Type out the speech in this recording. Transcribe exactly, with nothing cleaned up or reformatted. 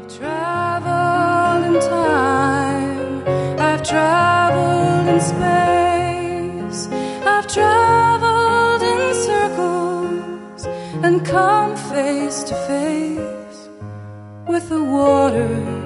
Traveled in time, I've traveled in space, I've traveled in circles and come face to face with the water